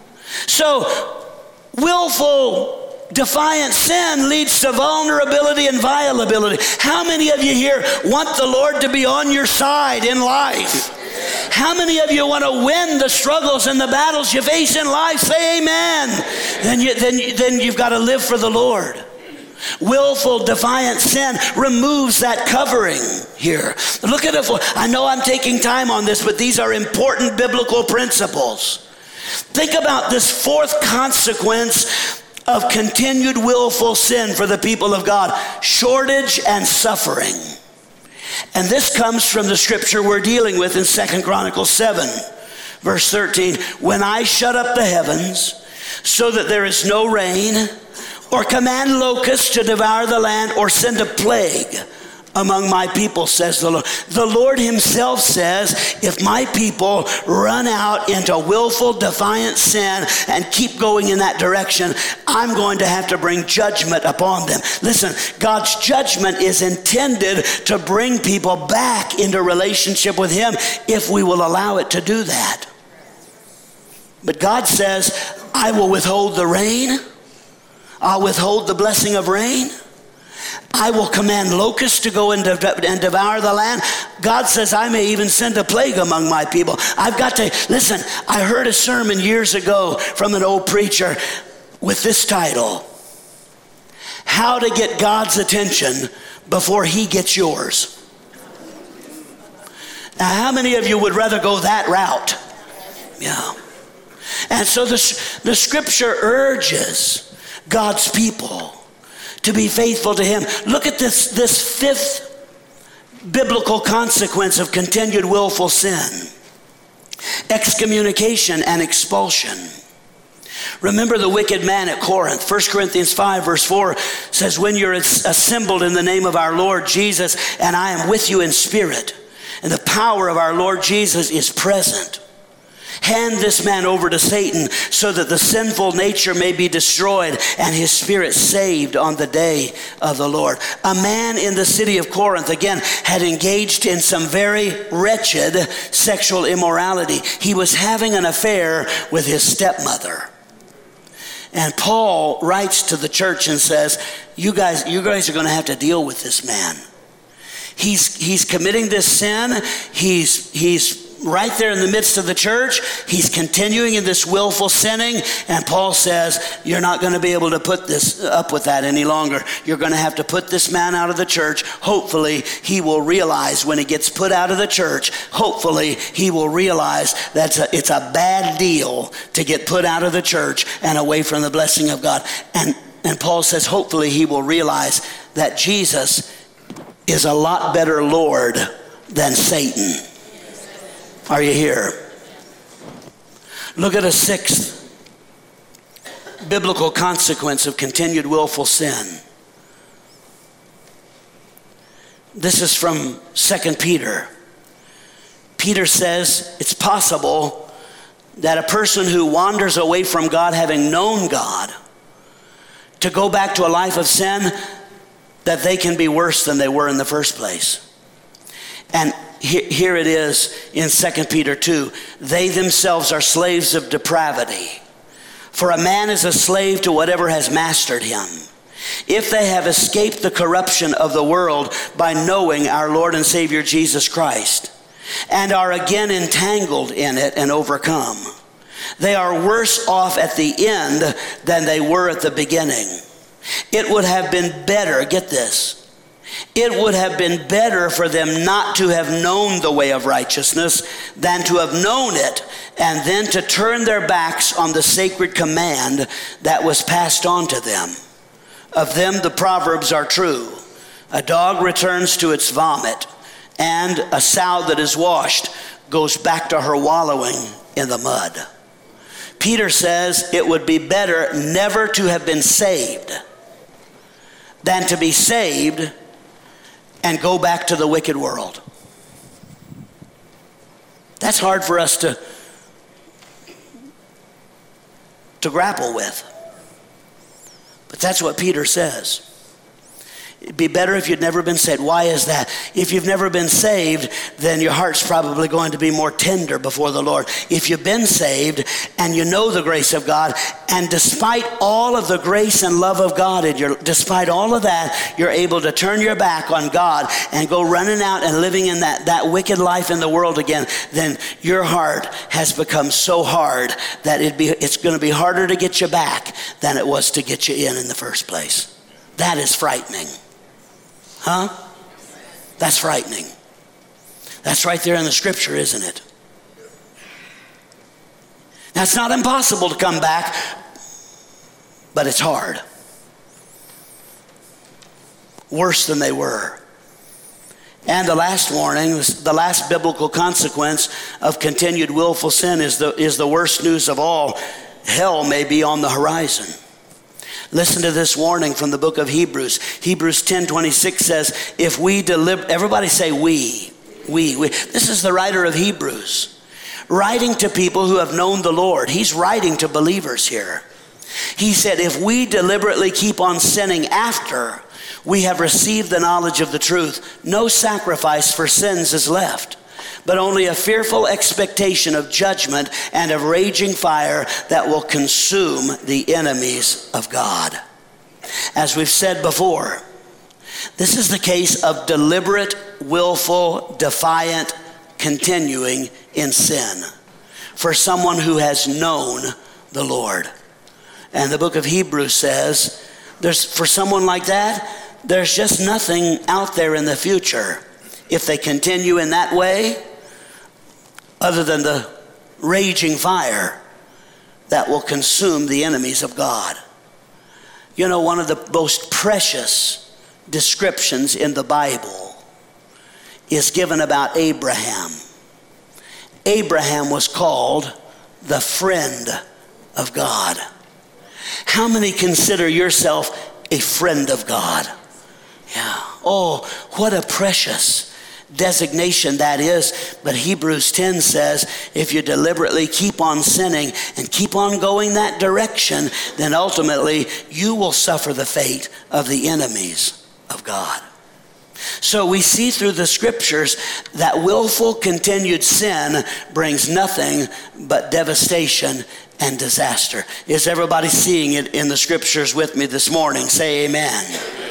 So, willful, defiant sin leads to vulnerability and violability. How many of you here want the Lord to be on your side in life? How many of you want to win the struggles and the battles you face in life? Say amen. Then you've got to live for the Lord. Willful, defiant sin removes that covering here. Look at it. I know I'm taking time on this, but these are important biblical principles. Think about this fourth consequence of continued willful sin for the people of God: shortage and suffering. And this comes from the scripture we're dealing with in 2 Chronicles 7, verse 13. When I shut up the heavens so that there is no rain, or command locusts to devour the land, or send a plague among my people, says the Lord. The Lord himself says, if my people run out into willful, defiant sin and keep going in that direction, I'm going to have to bring judgment upon them. Listen, God's judgment is intended to bring people back into relationship with him if we will allow it to do that. But God says, I will withhold the rain. I'll withhold the blessing of rain. I will command locusts to go and devour the land. God says I may even send a plague among my people. I've got to, listen, I heard a sermon years ago from an old preacher with this title: How to Get God's Attention Before He Gets Yours. Now, how many of you would rather go that route? Yeah. And so the scripture urges God's people to be faithful to him. Look at this fifth biblical consequence of continued willful sin: excommunication and expulsion. Remember the wicked man at Corinth. 1 Corinthians 5 verse 4 says, when you're assembled in the name of our Lord Jesus, and I am with you in spirit, and the power of our Lord Jesus is present, hand this man over to Satan so that the sinful nature may be destroyed and his spirit saved on the day of the Lord. A man in the city of Corinth, again, had engaged in some very wretched sexual immorality. He was having an affair with his stepmother. And Paul writes to the church and says, you guys are going to have to deal with this man. He's committing this sin. He's right there in the midst of the church. He's continuing in this willful sinning, and Paul says, you're not going to be able to put this up with that any longer. You're going to have to put this man out of the church. Hopefully he will realize when he gets put out of the church, hopefully he will realize that it's a bad deal to get put out of the church and away from the blessing of God. And Paul says, hopefully he will realize that Jesus is a lot better Lord than Satan. Are you here? Look at a sixth biblical consequence of continued willful sin. This is from 2 Peter. Peter says it's possible that a person who wanders away from God, having known God, to go back to a life of sin, that they can be worse than they were in the first place. And here it is in 2 Peter 2. They themselves are slaves of depravity. For a man is a slave to whatever has mastered him. If they have escaped the corruption of the world by knowing our Lord and Savior Jesus Christ. and are again entangled in it and overcome. They are worse off at the end than they were at the beginning. It would have been better, get this, it would have been better for them not to have known the way of righteousness than to have known it and then to turn their backs on the sacred command that was passed on to them. Of them the proverbs are true. A dog returns to its vomit, and a sow that is washed goes back to her wallowing in the mud. Peter says it would be better never to have been saved than to be saved and go back to the wicked world. That's hard for us to grapple with. But that's what Peter says. It'd be better if you'd never been saved. Why is that? If you've never been saved, then your heart's probably going to be more tender before the Lord. If you've been saved and you know the grace of God, and despite all of the grace and love of God, despite all of that, you're able to turn your back on God and go running out and living in that wicked life in the world again, then your heart has become so hard that it's going to be harder to get you back than it was to get you in the first place. That is frightening. Huh? That's frightening. That's right there in the scripture, isn't it? Now, it's not impossible to come back, but it's hard. Worse than they were. And the last warning, the last biblical consequence of continued willful sin is the worst news of all. Hell may be on the horizon. Listen to this warning from the book of Hebrews. Hebrews 10:26 says, if we everybody say we. This is the writer of Hebrews, writing to people who have known the Lord. He's writing to believers here. He said, if we deliberately keep on sinning after we have received the knowledge of the truth, no sacrifice for sins is left, but only a fearful expectation of judgment and of raging fire that will consume the enemies of God. As we've said before, this is the case of deliberate, willful, defiant, continuing in sin for someone who has known the Lord. And the book of Hebrews says, for someone like that, there's just nothing out there in the future if they continue in that way, other than the raging fire that will consume the enemies of God. You know, one of the most precious descriptions in the Bible is given about Abraham. Abraham was called the friend of God. How many consider yourself a friend of God? Yeah. Oh, what a precious designation that is. But Hebrews 10 says, if you deliberately keep on sinning and keep on going that direction, then ultimately you will suffer the fate of the enemies of God. So we see through the scriptures that willful continued sin brings nothing but devastation and disaster. Is everybody seeing it in the scriptures with me this morning? Say amen.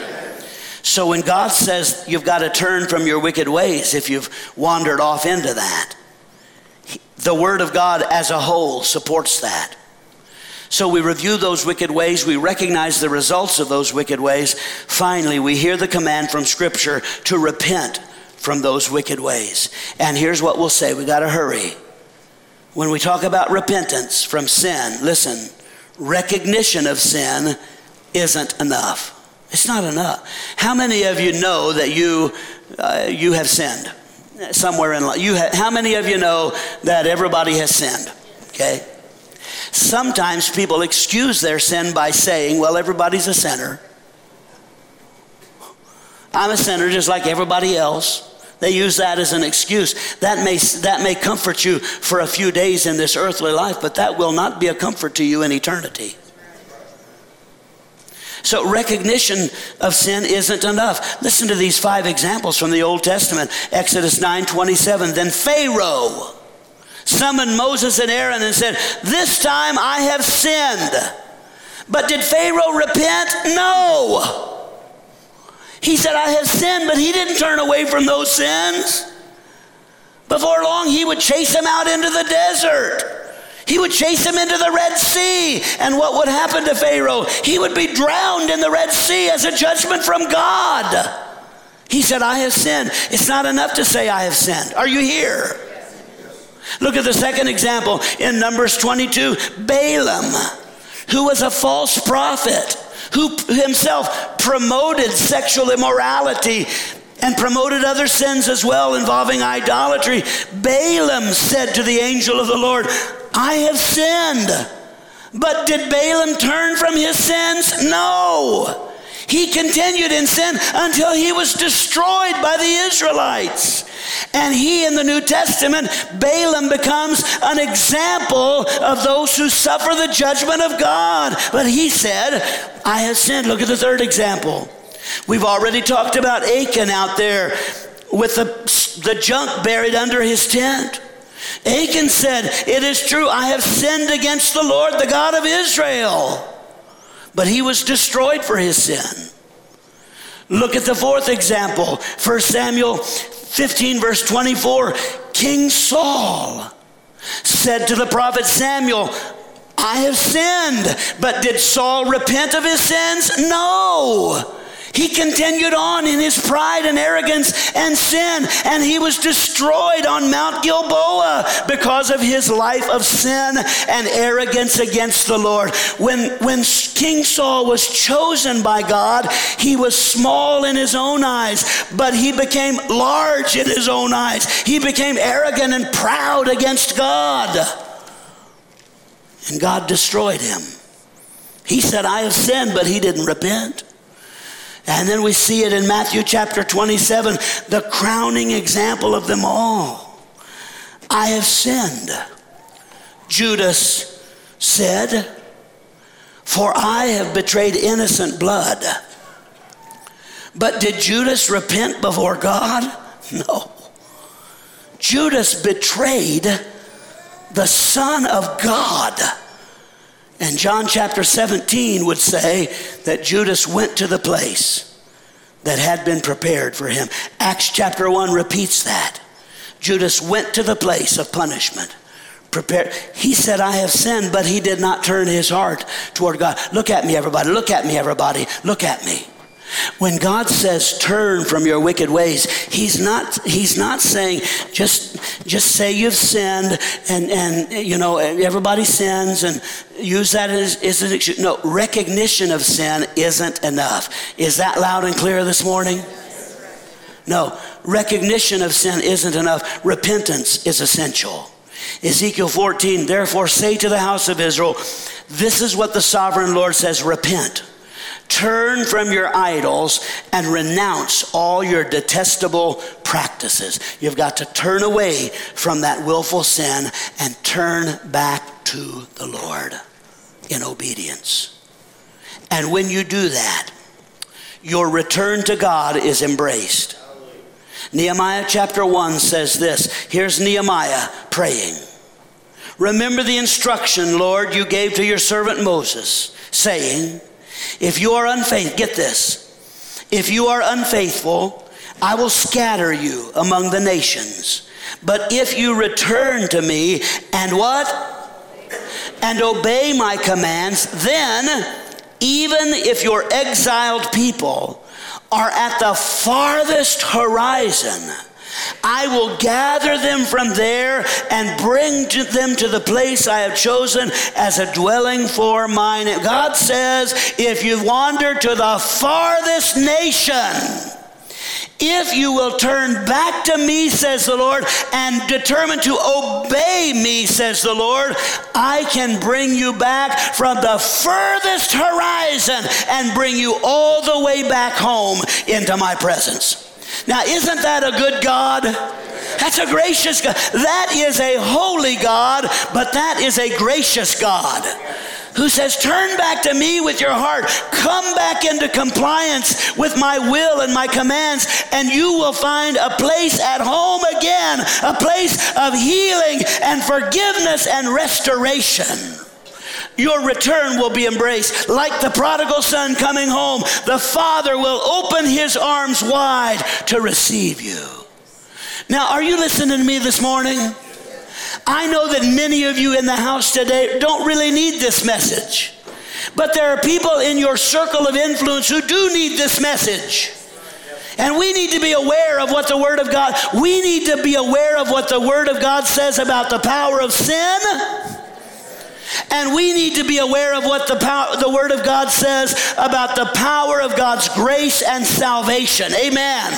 So when God says you've got to turn from your wicked ways if you've wandered off into that, the Word of God as a whole supports that. So we review those wicked ways. We recognize the results of those wicked ways. Finally, we hear the command from Scripture to repent from those wicked ways. And here's what we'll say. We got to hurry. When we talk about repentance from sin, listen, recognition of sin isn't enough. It's not enough. How many of you know that you have sinned somewhere in life? How many of you know that everybody has sinned? Okay. Sometimes people excuse their sin by saying, well, everybody's a sinner. I'm a sinner just like everybody else. They use that as an excuse. That may comfort you for a few days in this earthly life, but that will not be a comfort to you in eternity. So recognition of sin isn't enough. Listen to these 5 examples from the Old Testament. Exodus 9:27. Then Pharaoh summoned Moses and Aaron and said, this time I have sinned. But did Pharaoh repent? No. He said, I have sinned, but he didn't turn away from those sins. Before long, he would chase him out into the desert. He would chase him into the Red Sea. And what would happen to Pharaoh? He would be drowned in the Red Sea as a judgment from God. He said, I have sinned. It's not enough to say I have sinned. Are you here? Look at the second example in Numbers 22. Balaam, who was a false prophet, who himself promoted sexual immorality and promoted other sins as well involving idolatry. Balaam said to the angel of the Lord, I have sinned. But did Balaam turn from his sins? No. He continued in sin until he was destroyed by the Israelites. And he, in the New Testament, Balaam becomes an example of those who suffer the judgment of God. But he said, I have sinned. Look at the third example. We've already talked about Achan out there with the junk buried under his tent. Achan said, it is true, I have sinned against the Lord, the God of Israel. But he was destroyed for his sin. Look at the fourth example. 1 Samuel 15 verse 24. King Saul said to the prophet Samuel, I have sinned. But did Saul repent of his sins? No. He continued on in his pride and arrogance and sin, and he was destroyed on Mount Gilboa because of his life of sin and arrogance against the Lord. When King Saul was chosen by God, he was small in his own eyes, but he became large in his own eyes. He became arrogant and proud against God, and God destroyed him. He said, I have sinned, but he didn't repent. And then we see it in Matthew chapter 27, the crowning example of them all. I have sinned. Judas said, for I have betrayed innocent blood. But did Judas repent before God? No. Judas betrayed the Son of God. And John chapter 17 would say that Judas went to the place that had been prepared for him. Acts chapter 1 repeats that. Judas went to the place of punishment. Prepared. He said, I have sinned, but he did not turn his heart toward God. Look at me, everybody. Look at me, everybody. Look at me. When God says turn from your wicked ways, he's not saying just say you've sinned and you know everybody sins and use that as an excuse. No, recognition of sin isn't enough. Is that loud and clear this morning? No, recognition of sin isn't enough. Repentance is essential. Ezekiel 14, therefore say to the house of Israel, this is what the sovereign Lord says, repent. Turn from your idols and renounce all your detestable practices. You've got to turn away from that willful sin and turn back to the Lord in obedience. And when you do that, your return to God is embraced. Nehemiah chapter 1 says this. Here's Nehemiah praying. Remember the instruction, Lord, you gave to your servant Moses, saying, if you are unfaithful, get this, if you are unfaithful, I will scatter you among the nations. But if you return to me and what? And obey my commands, then even if your exiled people are at the farthest horizon, I will gather them from there and bring them to the place I have chosen as a dwelling for mine. God says, if you wander to the farthest nation, if you will turn back to me, says the Lord, and determine to obey me, says the Lord, I can bring you back from the furthest horizon and bring you all the way back home into my presence. Now, isn't that a good God? That's a gracious God. That is a holy God, but that is a gracious God who says, turn back to me with your heart. Come back into compliance with my will and my commands, and you will find a place at home again, a place of healing and forgiveness and restoration. Your return will be embraced. Like the prodigal son coming home, the Father will open his arms wide to receive you. Now, are you listening to me this morning? I know that many of you in the house today don't really need this message. But there are people in your circle of influence who do need this message. And we need to be aware of what the Word of God, we need to be aware of what the Word of God says about the power of sin. And we need to be aware of what the Word of God says about the power of God's grace and salvation. Amen.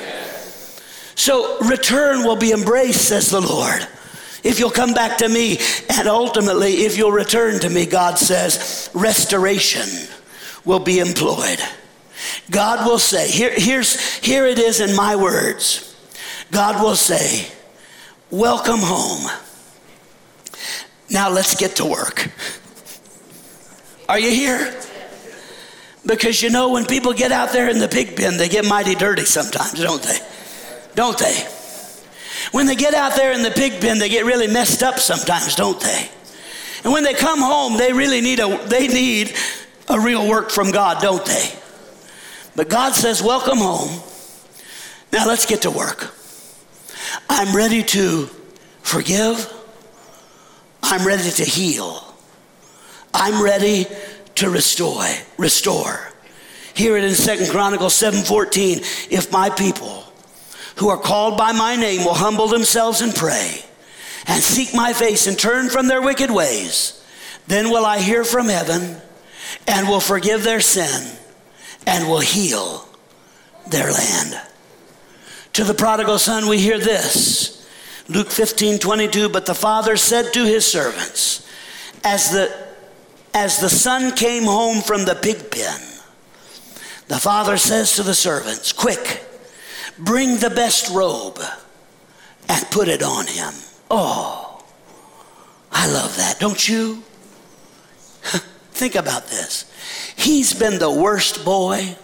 So return will be embraced, says the Lord, if you'll come back to me. And ultimately, if you'll return to me, God says, restoration will be employed. God will say, here it is in my words. God will say, welcome home. Now let's get to work. Are you here? Because you know, when people get out there in the pig pen, they get mighty dirty sometimes, don't they? Don't they? When they get out there in the pig pen, they get really messed up sometimes, don't they? And when they come home, they really need a real work from God, don't they? But God says, welcome home. Now let's get to work. I'm ready to forgive. I'm ready to heal. I'm ready to restore. Hear it in 2 Chronicles 7:14. If my people who are called by my name will humble themselves and pray and seek my face and turn from their wicked ways, then will I hear from heaven and will forgive their sin and will heal their land. To the prodigal son we hear this. Luke 15:22, but the father said to his servants, as the son came home from the pig pen, the father says to the servants, quick, bring the best robe and put it on him. Oh, I love that, don't you? Think about this. He's been the worst boy,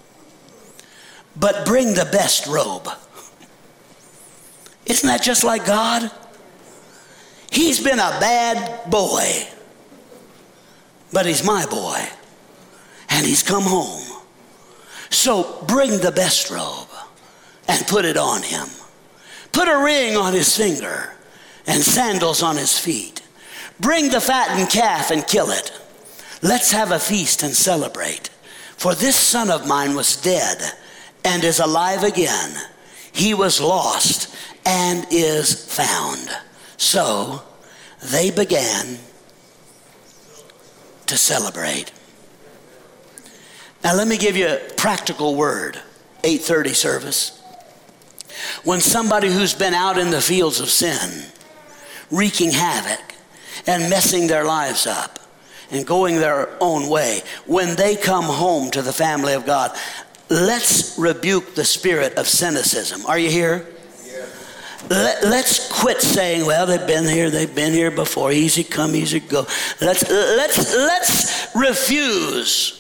but bring the best robe. Isn't that just like God? He's been a bad boy, but he's my boy, and he's come home. So bring the best robe and put it on him. Put a ring on his finger and sandals on his feet. Bring the fattened calf and kill it. Let's have a feast and celebrate. For this son of mine was dead and is alive again. He was lost and is found. So they began to celebrate. Now let me give you a practical word. 8:30 service. When somebody who's been out in the fields of sin, wreaking havoc and messing their lives up and going their own way, when they come home to the family of God, let's rebuke the spirit of cynicism. Are you here? Let's quit saying, well, they've been here before, easy come, easy go. Let's refuse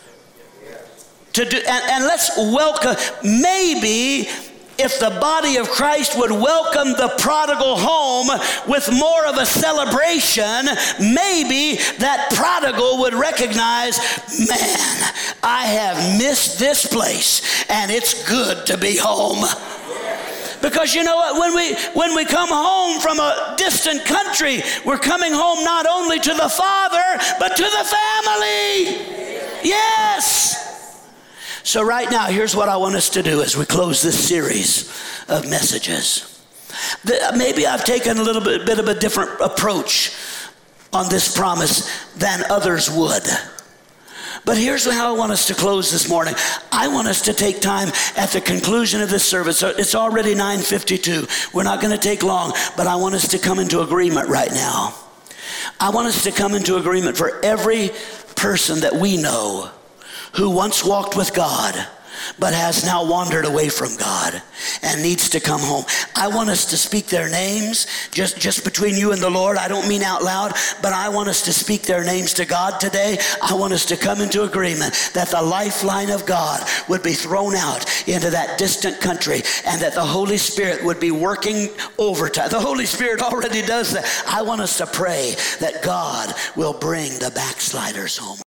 to do, and let's welcome. Maybe if the body of Christ would welcome the prodigal home with more of a celebration, maybe that prodigal would recognize, man, I have missed this place and it's good to be home. Because you know what, when we come home from a distant country, we're coming home not only to the Father, but to the family. Yes. So right now, here's what I want us to do as we close this series of messages. Maybe I've taken a little bit of a different approach on this promise than others would. But here's how I want us to close this morning. I want us to take time at the conclusion of this service. It's already 9:52. We're not going to take long, but I want us to come into agreement right now. I want us to come into agreement for every person that we know who once walked with God, but has now wandered away from God and needs to come home. I want us to speak their names just between you and the Lord. I don't mean out loud, but I want us to speak their names to God today. I want us to come into agreement that the lifeline of God would be thrown out into that distant country and that the Holy Spirit would be working overtime. The Holy Spirit already does that. I want us to pray that God will bring the backsliders home.